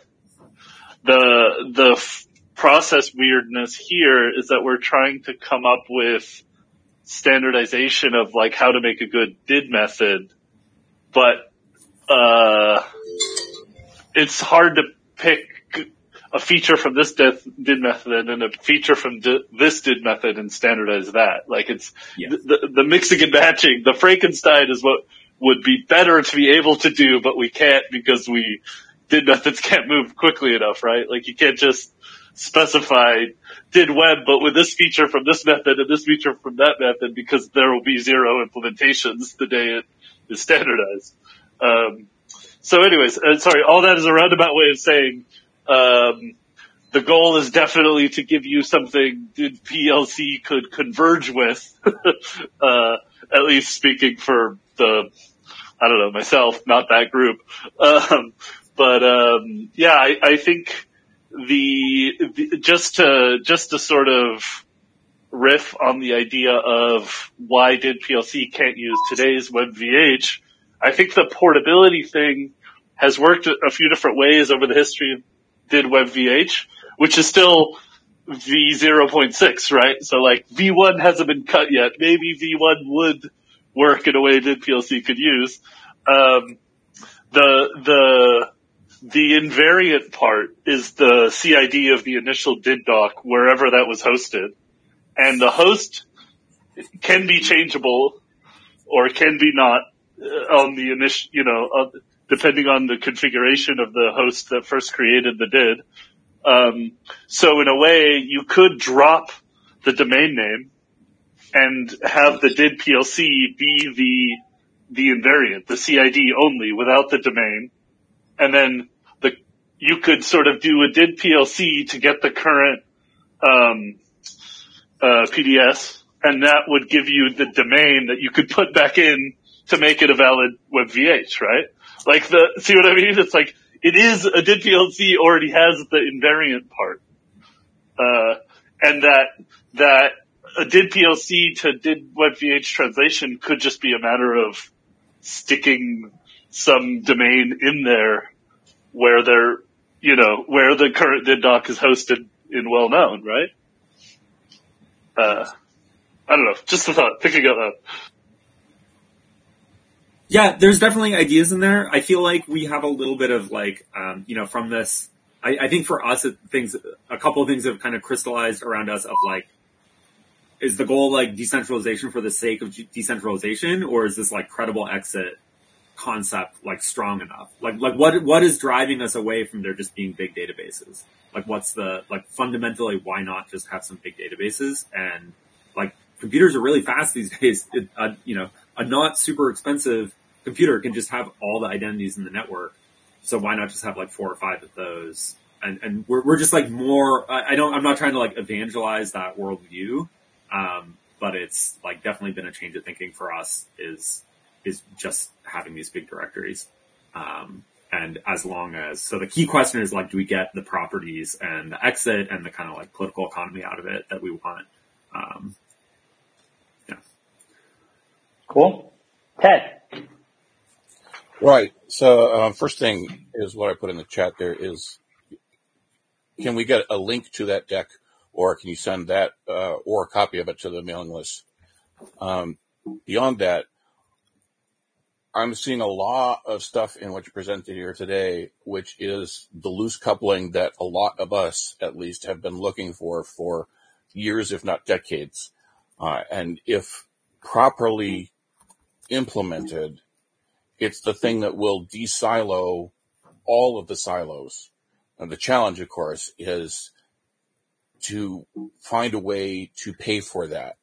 process weirdness here is that we're trying to come up with standardization of like how to make a good did method, but it's hard to pick a feature from this did method and a feature from this did method and standardize that. Like the mixing and matching, the Frankenstein is what would be better to be able to do, but we can't because did methods can't move quickly enough, right? Like you can't just specify did web, but with this feature from this method and this feature from that method, because there will be 0 implementations the day it is standardized. So anyways, sorry, all that is a roundabout way of saying, the goal is definitely to give you something did PLC could converge with, at least speaking for myself, not that group. Yeah, I think just to sort of riff on the idea of why did PLC can't use today's WebVH, I think the portability thing has worked a few different ways over the history of did WebVH, which is still V0.6, right? So like V1 hasn't been cut yet. Maybe V1 would work in a way did PLC could use. The invariant part is the CID of the initial did doc, wherever that was hosted. And the host can be changeable or can be not on the initial, depending on the configuration of the host that first created the did. So in a way, you could drop the domain name and have the did PLC be the invariant, the CID only, without the domain. And then you could sort of do a did PLC to get the current PDS, and that would give you the domain that you could put back in to make it a valid WebVH, right? Like see what I mean? It's like, it is a did PLC already has the invariant part. And that a did PLC to did WebVH translation could just be a matter of sticking some domain in there where where the current did doc is hosted in well known, right? I don't know. Just a thought, thinking out loud. Yeah, there's definitely ideas in there. I feel like we have a little bit of like, from this, I think for us, a couple of things have kind of crystallized around us of like, is the goal like decentralization for the sake of decentralization, or is this like credible exit concept like strong enough? Like what is driving us away from there just being big databases? Like what's the, like fundamentally, why not just have some big databases? And like computers are really fast these days. A not super expensive computer can just have all the identities in the network. So why not just have like 4 or 5 of those? And we're just like more, I'm not trying to like evangelize that worldview. But it's like definitely been a change of thinking for us is just having these big directories. And as long as, so the key question is like, do we get the properties and the exit and the kind of like political economy out of it that we want? Yeah. Cool. Ted. Right. So, first thing is what I put in the chat there is, can we get a link to that deck, or can you send that, or a copy of it to the mailing list? Beyond that, I'm seeing a lot of stuff in what you presented here today, which is the loose coupling that a lot of us, at least, have been looking for years, if not decades. And if properly implemented, it's the thing that will de-silo all of the silos. And the challenge, of course, is to find a way to pay for that.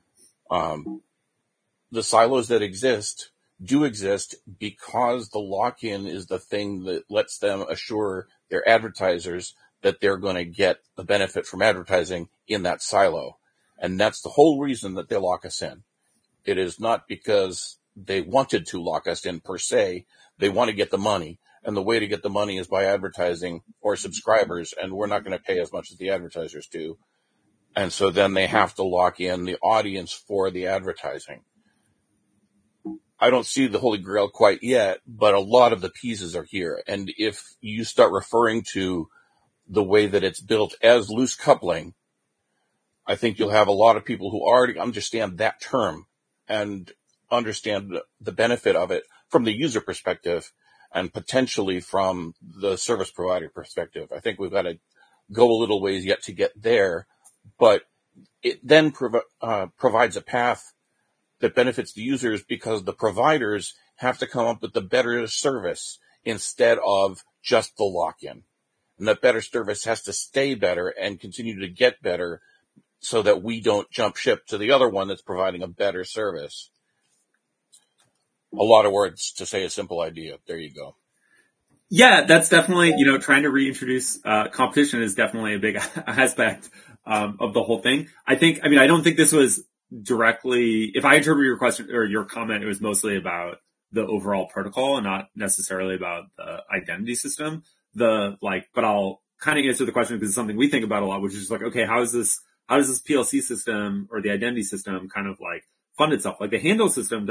The silos that exist do exist because the lock-in is the thing that lets them assure their advertisers that they're going to get the benefit from advertising in that silo. And that's the whole reason that they lock us in. It is not because they wanted to lock us in per se. They want to get the money. And the way to get the money is by advertising or subscribers. And we're not going to pay as much as the advertisers do. And so then they have to lock in the audience for the advertising. I don't see the Holy Grail quite yet, but a lot of the pieces are here. And if you start referring to the way that it's built as loose coupling, I think you'll have a lot of people who already understand that term and understand the benefit of it from the user perspective and potentially from the service provider perspective. I think we've got to go a little ways yet to get there, but it then provides a path that benefits the users because the providers have to come up with the better service instead of just the lock-in. And that better service has to stay better and continue to get better so that we don't jump ship to the other one that's providing a better service. A lot of words to say a simple idea. There you go. Yeah, that's definitely, trying to reintroduce competition is definitely a big aspect of the whole thing. I don't think this was directly, if I interpret your question or your comment, it was mostly about the overall protocol and not necessarily about the identity system. But I'll kind of answer the question because it's something we think about a lot, which is just like, okay, how does this PLC system or the identity system kind of like fund itself? Like the handle system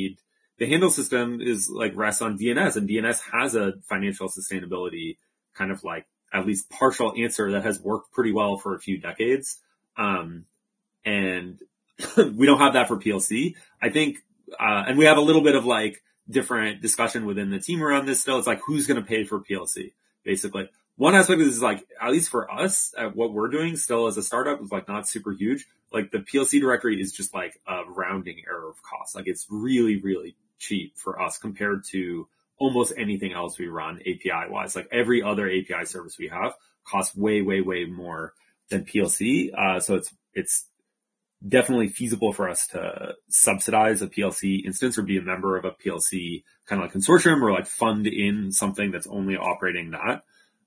is like rests on DNS, and DNS has a financial sustainability kind of like at least partial answer that has worked pretty well for a few decades. And we don't have that for PLC. I think, and we have a little bit of like different discussion within the team around this still. It's like, who's going to pay for PLC? Basically, one aspect of this is like, at least for us, what we're doing still as a startup is like not super huge. Like the PLC directory is just like a rounding error of cost. Like it's really, really cheap for us compared to almost anything else we run API wise. Like every other API service we have costs way, way, way more than PLC. So it's definitely feasible for us to subsidize a PLC instance or be a member of a PLC kind of like consortium or like fund in something that's only operating that.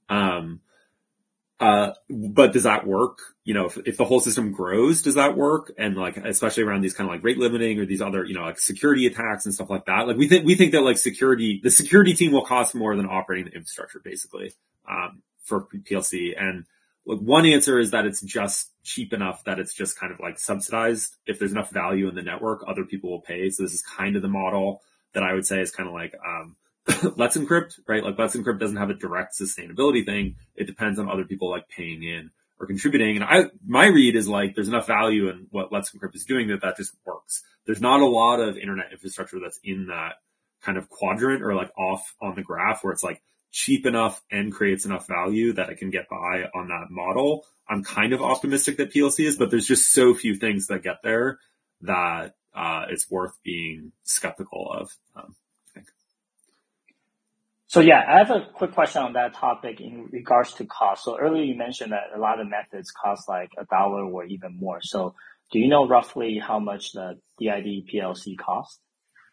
But does that work? If the whole system grows, does that work? And like, especially around these kind of like rate limiting or these other, like security attacks and stuff like that. Like we think that like the security team will cost more than operating the infrastructure basically, for PLC. And like one answer is that it's just cheap enough that it's just kind of like subsidized. If there's enough value in the network, other people will pay. So this is kind of the model that I would say is kind of like, Let's Encrypt, right? Like Let's Encrypt doesn't have a direct sustainability thing. It depends on other people like paying in or contributing. And my read is like, there's enough value in what Let's Encrypt is doing that just works. There's not a lot of internet infrastructure that's in that kind of quadrant or like off on the graph where it's like cheap enough and creates enough value that it can get by on that model, I'm kind of optimistic that PLC is, but there's just so few things that get there that it's worth being skeptical of. I think. So yeah, I have a quick question on that topic in regards to cost. So earlier you mentioned that a lot of methods cost like $1 or even more. So do you know roughly how much the DID PLC costs?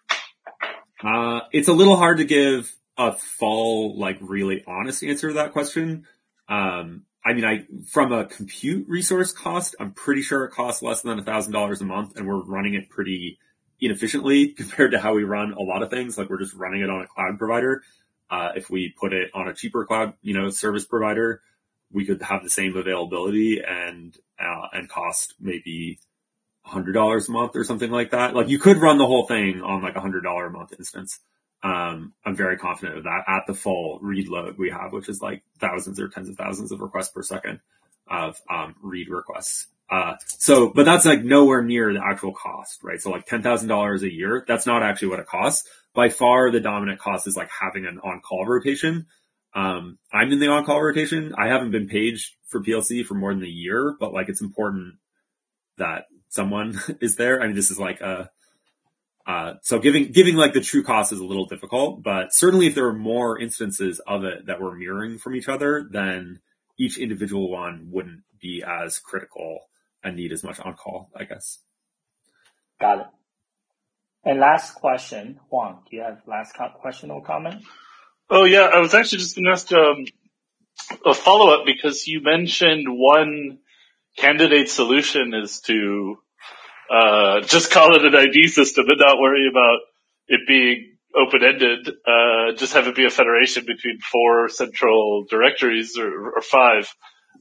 It's a little hard to give a full, like, really honest answer to that question. I mean, from a compute resource cost, I'm pretty sure it costs less than $1,000 a month, and we're running it pretty inefficiently compared to how we run a lot of things. Like, we're just running it on a cloud provider. If we put it on a cheaper cloud, service provider, we could have the same availability and cost maybe $100 a month or something like that. Like, you could run the whole thing on like $100 a month instance. I'm very confident of that at the full read load we have, which is like thousands or tens of thousands of requests per second of, read requests. But that's like nowhere near the actual cost, right? So like $10,000 a year, that's not actually what it costs. By far, the dominant cost is like having an on-call rotation. I'm in the on-call rotation. I haven't been paged for PLC for more than a year, but like it's important that someone is there. I mean, this is like so giving like the true cost is a little difficult, but certainly if there are more instances of it that were mirroring from each other, then each individual one wouldn't be as critical and need as much on call, I guess. Got it. And last question, Huang, do you have last question or comment? Oh yeah, I was actually just going to ask a follow-up because you mentioned one candidate solution is to just call it an ID system and not worry about it being open-ended. Just have it be a federation between 4 central directories or 5.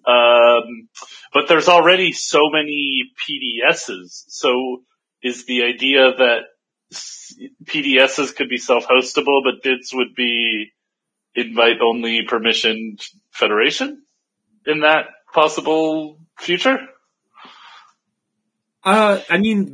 But there's already so many PDSs. So is the idea that PDSs could be self-hostable, but DIDs would be invite-only permissioned federation in that possible future? I mean,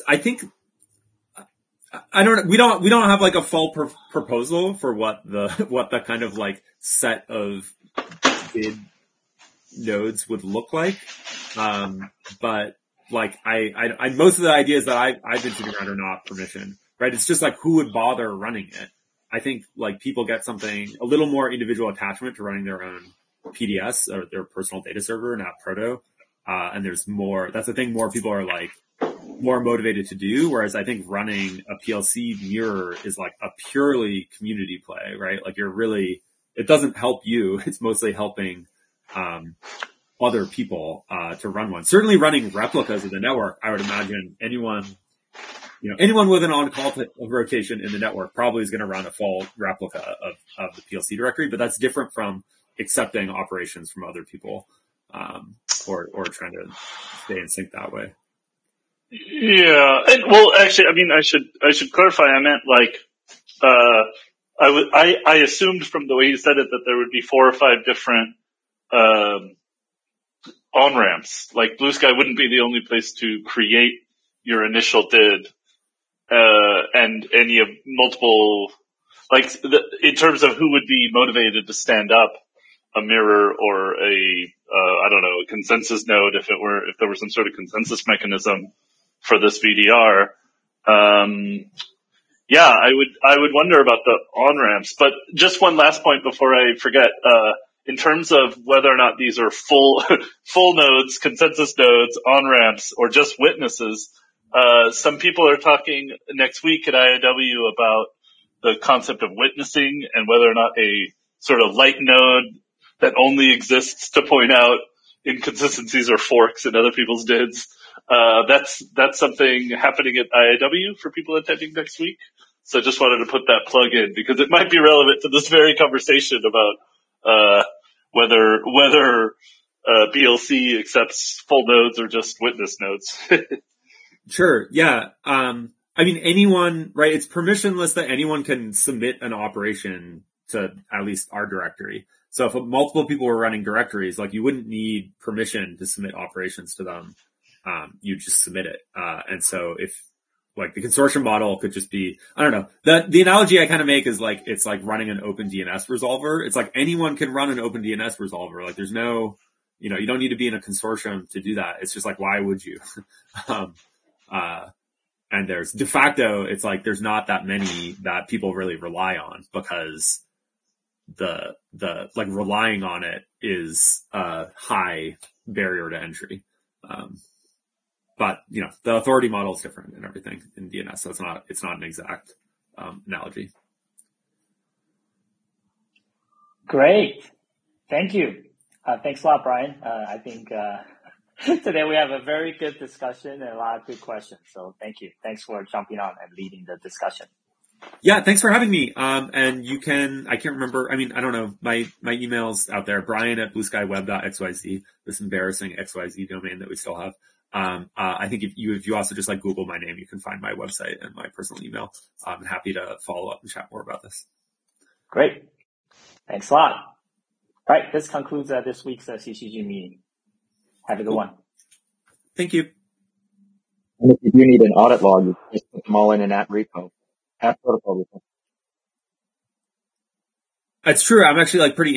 we don't have like a full proposal for what the kind of like set of DID nodes would look like. But like most of the ideas that I've been sitting around are not permissioned, right? It's just like who would bother running it? I think like people get a little more individual attachment to running their own PDS or their personal data server, not Proto. And there's more, that's the thing more people are like more motivated to do. Whereas I think running a PLC mirror is like a purely community play, right? Like it doesn't help you. It's mostly helping, other people, to run one. Certainly running replicas of the network, I would imagine anyone with an on-call rotation in the network probably is going to run a full replica of the PLC directory, but that's different from accepting operations from other people. Or trying to stay in sync that way. Yeah. And, well, actually, I mean, I should clarify. I meant like, I assumed from the way you said it that there would be 4 or 5 different, on-ramps. Like Blue Sky wouldn't be the only place to create your initial DID, and any of multiple, like in terms of who would be motivated to stand up a mirror or a consensus node if there were some sort of consensus mechanism for this VDR. Yeah, I would wonder about the on-ramps, but just one last point before I forget, in terms of whether or not these are full nodes, consensus nodes, on-ramps, or just witnesses, some people are talking next week at IIW about the concept of witnessing and whether or not a sort of light node that only exists to point out inconsistencies or forks in other people's DIDs. That's something happening at IIW for people attending next week. So I just wanted to put that plug in because it might be relevant to this very conversation about, whether BLC accepts full nodes or just witness nodes. Sure. Yeah. I mean, anyone, right? It's permissionless that anyone can submit an operation to at least our directory. So if multiple people were running directories, like you wouldn't need permission to submit operations to them. You just submit it. And so if like the consortium model could just be, I don't know. The analogy I kind of make is like, it's like running an OpenDNS resolver. It's like anyone can run an OpenDNS resolver. Like there's no, you don't need to be in a consortium to do that. It's just like, why would you? And there's de facto, it's like there's not that many that people really rely on because the like relying on it is a high barrier to entry. But the authority model is different and everything in DNS, so it's not an exact analogy. Great. Thank you. Thanks a lot, Brian. I think today we have a very good discussion and a lot of good questions. So thank you. Thanks for jumping on and leading the discussion. Yeah, thanks for having me. And I can't remember. I mean, I don't know. My email's out there, brian@blueskyweb.xyz, this embarrassing XYZ domain that we still have. I think if you also just like Google my name, you can find my website and my personal email. I'm happy to follow up and chat more about this. Great. Thanks a lot. All right. This concludes this week's CCG meeting. Have a good one. Thank you. And if you do need an audit log, you just put them all in an @repo. @protocol repo. It's true. I'm actually like pretty